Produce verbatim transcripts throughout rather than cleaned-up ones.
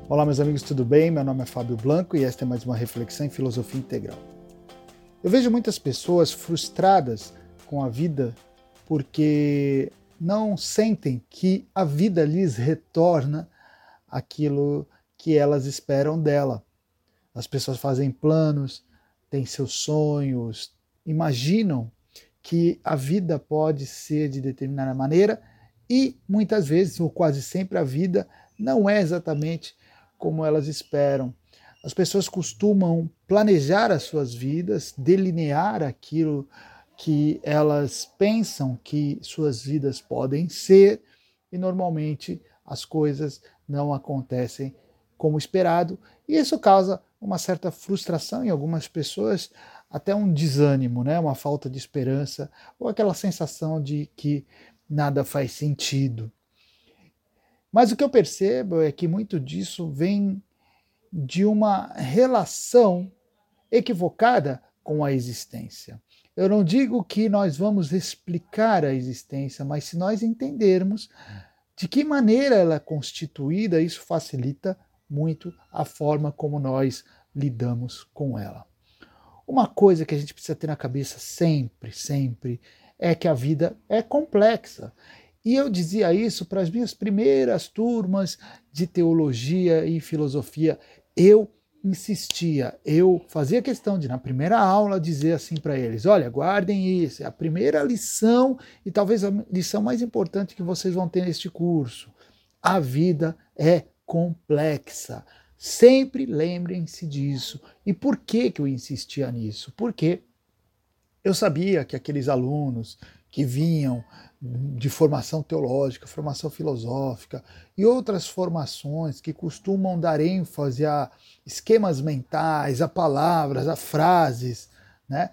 Olá, meus amigos, tudo bem? Meu nome é Fábio Blanco e esta é mais uma reflexão em filosofia integral. Eu vejo muitas pessoas frustradas com a vida porque não sentem que a vida lhes retorna aquilo que elas esperam dela. As pessoas fazem planos, têm seus sonhos, imaginam que a vida pode ser de determinada maneira e muitas vezes, ou quase sempre, a vida não é exatamente como elas esperam. As pessoas costumam planejar as suas vidas, delinear aquilo que elas pensam que suas vidas podem ser, e normalmente as coisas não acontecem como esperado, e isso causa uma certa frustração em algumas pessoas, até um desânimo, né? Uma falta de esperança, ou aquela sensação de que nada faz sentido. Mas o que eu percebo é que muito disso vem de uma relação equivocada com a existência. Eu não digo que nós vamos explicar a existência, mas se nós entendermos de que maneira ela é constituída, isso facilita muito a forma como nós lidamos com ela. Uma coisa que a gente precisa ter na cabeça sempre, sempre, é que a vida é complexa. E eu dizia isso para as minhas primeiras turmas de teologia e filosofia. Eu insistia, eu fazia questão de, na primeira aula, dizer assim para eles: olha, guardem isso, é a primeira lição e talvez a lição mais importante que vocês vão ter neste curso. A vida é complexa. Sempre lembrem-se disso. E por que que eu insistia nisso? Porque eu sabia que aqueles alunos que vinham de formação teológica, formação filosófica e outras formações que costumam dar ênfase a esquemas mentais, a palavras, a frases, né,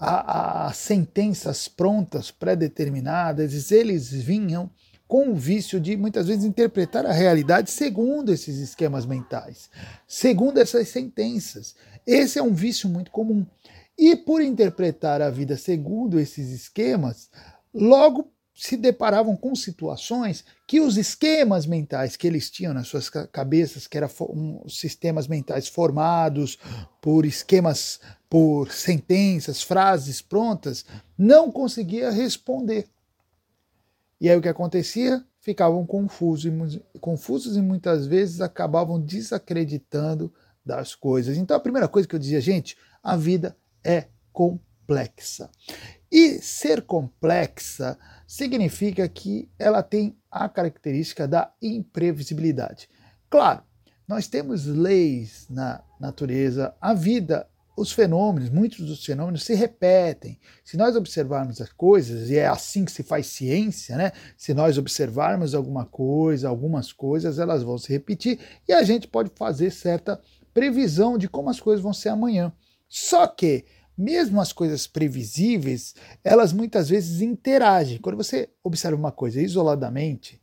a, a sentenças prontas, pré-determinadas, eles vinham com o vício de muitas vezes interpretar a realidade segundo esses esquemas mentais, segundo essas sentenças. Esse é um vício muito comum. E por interpretar a vida segundo esses esquemas, logo se deparavam com situações que os esquemas mentais que eles tinham nas suas cabeças, que eram um, sistemas mentais formados por esquemas, por sentenças, frases prontas, não conseguia responder. E aí o que acontecia? Ficavam confusos, confusos e muitas vezes acabavam desacreditando das coisas. Então a primeira coisa que eu dizia, gente, a vida é complexa. E ser complexa significa que ela tem a característica da imprevisibilidade. Claro, nós temos leis na natureza, a vida, os fenômenos, muitos dos fenômenos se repetem. Se nós observarmos as coisas, e é assim que se faz ciência, né? Se nós observarmos alguma coisa, algumas coisas, elas vão se repetir e a gente pode fazer certa previsão de como as coisas vão ser amanhã. Só que, mesmo as coisas previsíveis, elas muitas vezes interagem. Quando você observa uma coisa isoladamente,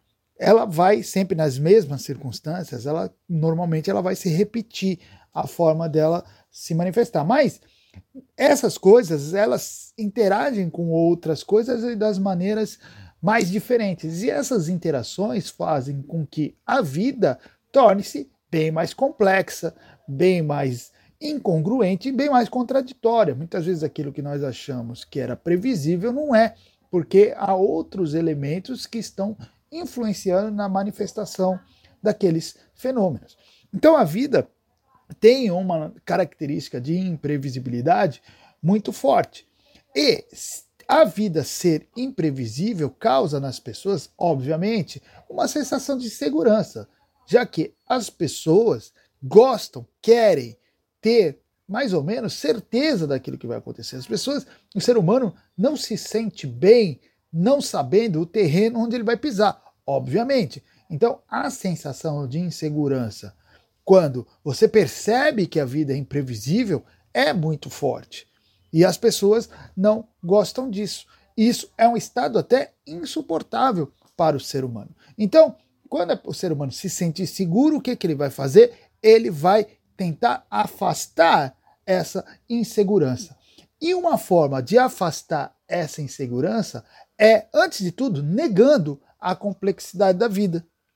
ela vai sempre nas mesmas circunstâncias, ela normalmente ela vai se repetir a forma dela se manifestar. Mas essas coisas, elas interagem com outras coisas das maneiras mais diferentes. E essas interações fazem com que a vida torne-se bem mais complexa, bem mais incongruente e bem mais contraditória. Muitas vezes aquilo que nós achamos que era previsível não é, porque há outros elementos que estão influenciando na manifestação daqueles fenômenos. Então a vida tem uma característica de imprevisibilidade muito forte. E a vida ser imprevisível causa nas pessoas, obviamente, uma sensação de insegurança, já que as pessoas gostam, querem ter mais ou menos certeza daquilo que vai acontecer. As pessoas, o ser humano não se sente bem não sabendo o terreno onde ele vai pisar, obviamente. Então, a sensação de insegurança, quando você percebe que a vida é imprevisível, é muito forte. E as pessoas não gostam disso. Isso é um estado até insuportável para o ser humano. Então, quando o ser humano se sente seguro, o que, que ele vai fazer? Ele vai tentar afastar essa insegurança. E uma forma de afastar essa insegurança é, antes de tudo, negando a complexidade da vida.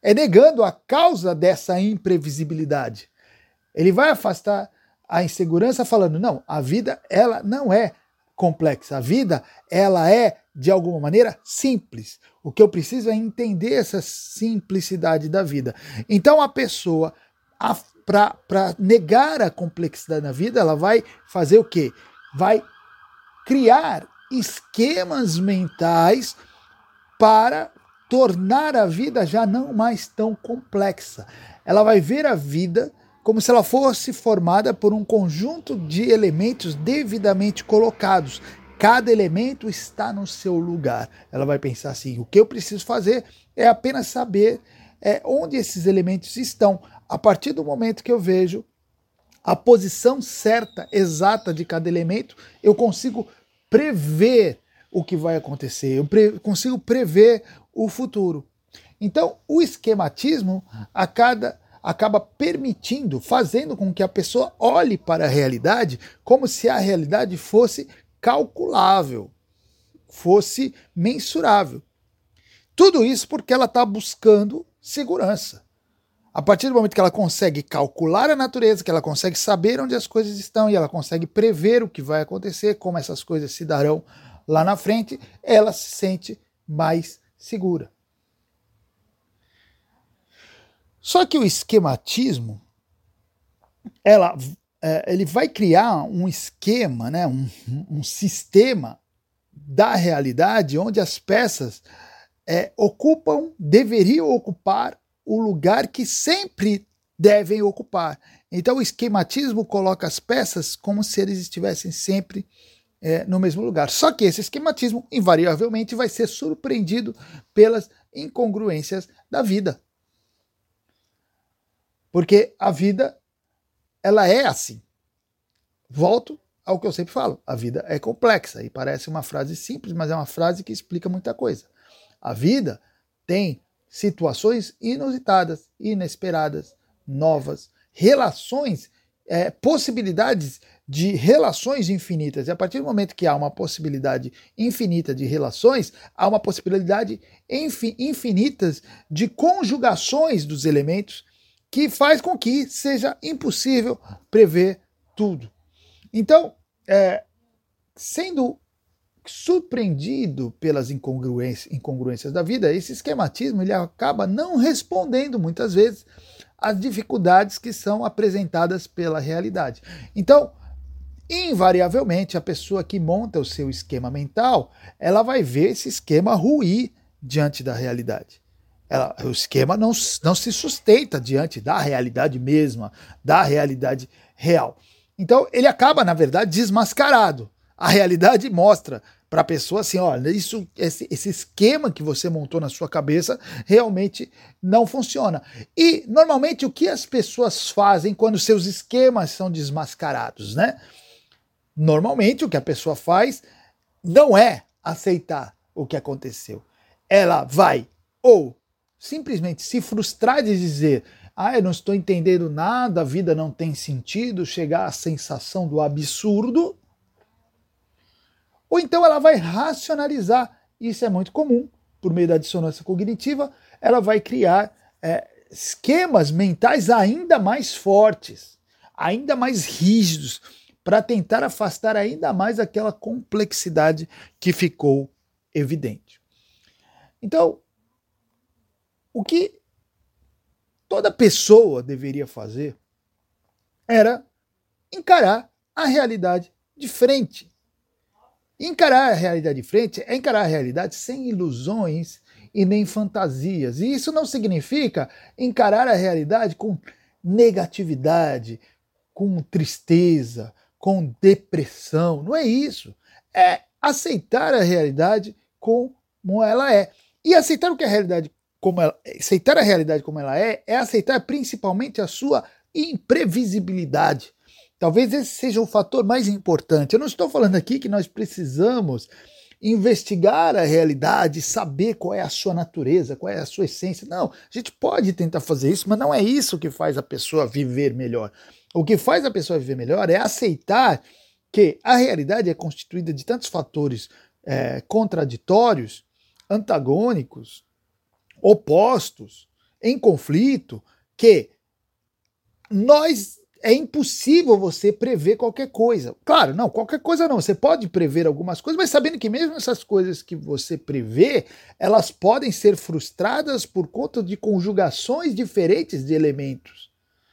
é negando a causa dessa imprevisibilidade. Ele vai afastar a insegurança falando, não, a vida ela não é complexa, a vida ela é, de alguma maneira, simples. O que eu preciso é entender essa simplicidade da vida. Então a pessoa, para negar a complexidade da vida, ela vai fazer o quê? Vai criar esquemas mentais para tornar a vida já não mais tão complexa. Ela vai ver a vida como se ela fosse formada por um conjunto de elementos devidamente colocados. Cada elemento está no seu lugar. Ela vai pensar assim, o que eu preciso fazer é apenas saber é, onde esses elementos estão. A partir do momento que eu vejo a posição certa, exata de cada elemento, eu consigo prever o que vai acontecer, eu pre- consigo prever o futuro. Então, o esquematismo acaba, acaba permitindo, fazendo com que a pessoa olhe para a realidade como se a realidade fosse calculável, fosse mensurável. Tudo isso porque ela está buscando segurança. A partir do momento que ela consegue calcular a natureza, que ela consegue saber onde as coisas estão e ela consegue prever o que vai acontecer, como essas coisas se darão lá na frente, ela se sente mais segura. Só que o esquematismo, ela, é, ele vai criar um esquema, né, um, um sistema da realidade onde as peças é, ocupam, deveriam ocupar o lugar que sempre devem ocupar. Então o esquematismo coloca as peças como se eles estivessem sempre é, no mesmo lugar. Só que esse esquematismo invariavelmente vai ser surpreendido pelas incongruências da vida. Porque a vida, ela é assim. Volto ao que eu sempre falo, a vida é complexa e parece uma frase simples, mas é uma frase que explica muita coisa. A vida tem situações inusitadas, inesperadas, novas, relações, é, possibilidades de relações infinitas. E a partir do momento que há uma possibilidade infinita de relações, há uma possibilidade infinitas de conjugações dos elementos que faz com que seja impossível prever tudo. Então, é, sendo surpreendido pelas incongruências, incongruências da vida, esse esquematismo ele acaba não respondendo muitas vezes às dificuldades que são apresentadas pela realidade. Então, invariavelmente, a pessoa que monta o seu esquema mental, ela vai ver esse esquema ruir diante da realidade. Ela, o esquema não, não se sustenta diante da realidade mesma, da realidade real. Então, ele acaba, na verdade, desmascarado. A realidade mostra para a pessoa assim, olha, isso, esse, esse esquema que você montou na sua cabeça realmente não funciona. E, normalmente, o que as pessoas fazem quando seus esquemas são desmascarados, né? Normalmente, o que a pessoa faz não é aceitar o que aconteceu. Ela vai ou simplesmente se frustrar de dizer, ah, eu não estou entendendo nada, a vida não tem sentido, chegar à sensação do absurdo, ou então ela vai racionalizar, isso é muito comum, por meio da dissonância cognitiva, ela vai criar é, esquemas mentais ainda mais fortes, ainda mais rígidos, para tentar afastar ainda mais aquela complexidade que ficou evidente. Então, o que toda pessoa deveria fazer era encarar a realidade de frente. Encarar a realidade de frente é encarar a realidade sem ilusões e nem fantasias. E isso não significa encarar a realidade com negatividade, com tristeza, com depressão. Não é isso. É aceitar a realidade como ela é. E aceitar o que a realidade como ela, aceitar a realidade como ela é, é aceitar principalmente a sua imprevisibilidade. Talvez esse seja o fator mais importante. Eu não estou falando aqui que nós precisamos investigar a realidade, saber qual é a sua natureza, qual é a sua essência. Não, a gente pode tentar fazer isso, mas não é isso que faz a pessoa viver melhor. O que faz a pessoa viver melhor é aceitar que a realidade é constituída de tantos fatores é, contraditórios, antagônicos, opostos, em conflito que nós é impossível você prever qualquer coisa. Claro, não, qualquer coisa não. Você pode prever algumas coisas, mas sabendo que mesmo essas coisas que você prevê, elas podem ser frustradas por conta de conjugações diferentes de elementos.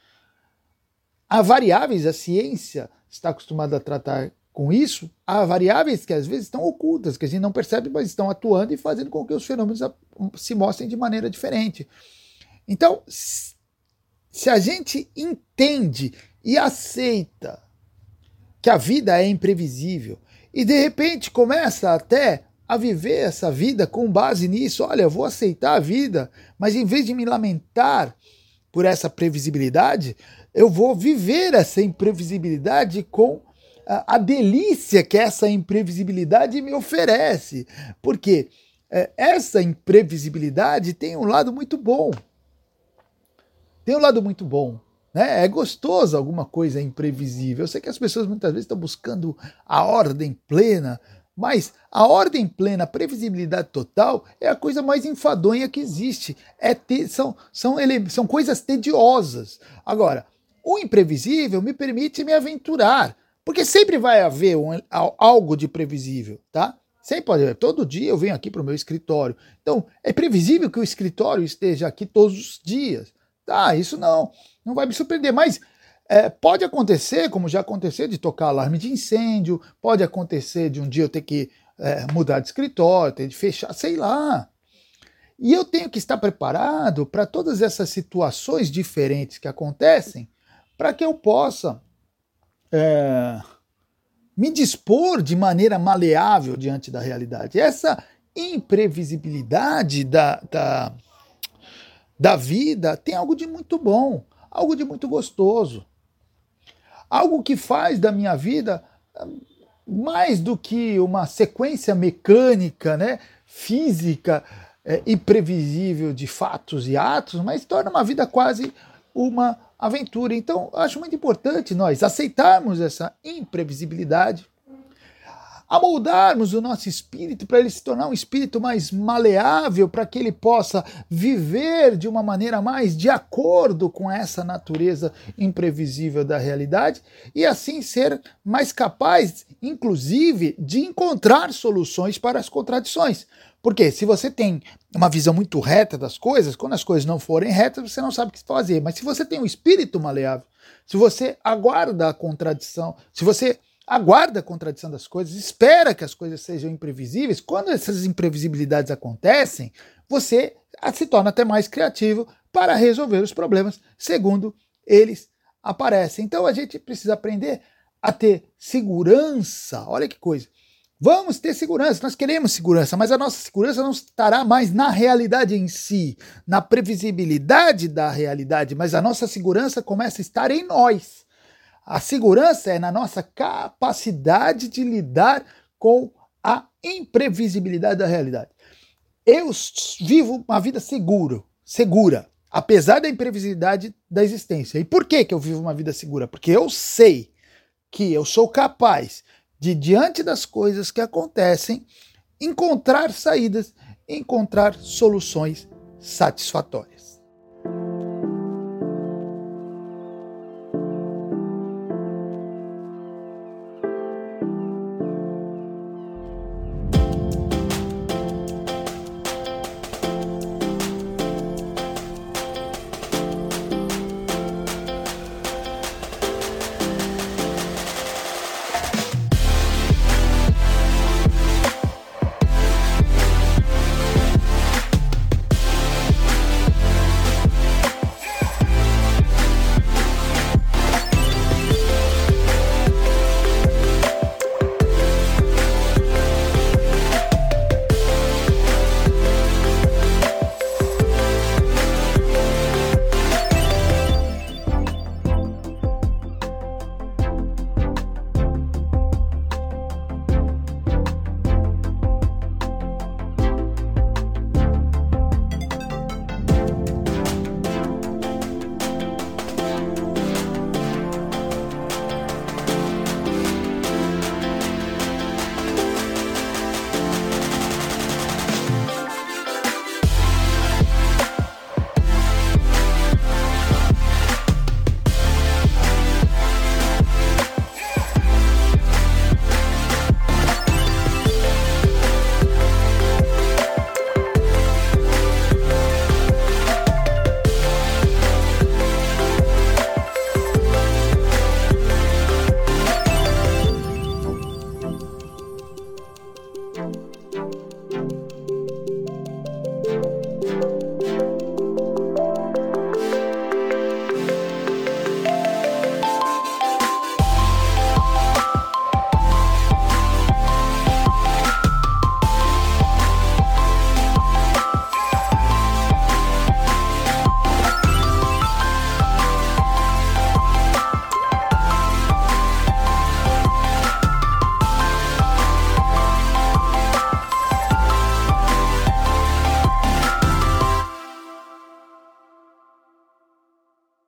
Há variáveis, a ciência está acostumada a tratar com isso, há variáveis que às vezes estão ocultas, que a gente não percebe, mas estão atuando e fazendo com que os fenômenos se mostrem de maneira diferente. Então, se a gente entende e aceita que a vida é imprevisível e de repente começa até a viver essa vida com base nisso, olha, eu vou aceitar a vida, mas em vez de me lamentar por essa previsibilidade, eu vou viver essa imprevisibilidade com a, a delícia que essa imprevisibilidade me oferece. Porque é, essa imprevisibilidade tem um lado muito bom. Tem um lado muito bom, né? É gostoso alguma coisa imprevisível. Eu sei que as pessoas muitas vezes estão buscando a ordem plena, mas a ordem plena, a previsibilidade total é a coisa mais enfadonha que existe. É te, são, são, ele, são coisas tediosas. Agora, o imprevisível me permite me aventurar, porque sempre vai haver um, algo de previsível, tá? Sempre pode haver. Todo dia eu venho aqui para o meu escritório. Então, é previsível que o escritório esteja aqui todos os dias. Tá, isso não, não vai me surpreender, mas é, pode acontecer, como já aconteceu, de tocar alarme de incêndio, pode acontecer de um dia eu ter que é, mudar de escritório, ter de fechar, sei lá. E eu tenho que estar preparado para todas essas situações diferentes que acontecem, para que eu possa é, me dispor de maneira maleável diante da realidade. Essa imprevisibilidade da... da da vida tem algo de muito bom, algo de muito gostoso, algo que faz da minha vida mais do que uma sequência mecânica, né, física é, e previsível de fatos e atos, mas torna uma vida quase uma aventura. Então, acho muito importante nós aceitarmos essa imprevisibilidade, amoldarmos o nosso espírito para ele se tornar um espírito mais maleável, para que ele possa viver de uma maneira mais de acordo com essa natureza imprevisível da realidade e assim ser mais capaz, inclusive, de encontrar soluções para as contradições. Porque se você tem uma visão muito reta das coisas, quando as coisas não forem retas, você não sabe o que fazer. Mas se você tem um espírito maleável, se você aguarda a contradição, se você aguarda a contradição das coisas, espera que as coisas sejam imprevisíveis, quando essas imprevisibilidades acontecem, você se torna até mais criativo para resolver os problemas segundo eles aparecem. Então a gente precisa aprender a ter segurança. Olha que coisa. Vamos ter segurança, nós queremos segurança, mas a nossa segurança não estará mais na realidade em si, na previsibilidade da realidade, mas a nossa segurança começa a estar em nós. A segurança é na nossa capacidade de lidar com a imprevisibilidade da realidade. Eu vivo uma vida seguro, segura, apesar da imprevisibilidade da existência. E por que que eu vivo uma vida segura? Porque eu sei que eu sou capaz de, diante das coisas que acontecem, encontrar saídas, encontrar soluções satisfatórias.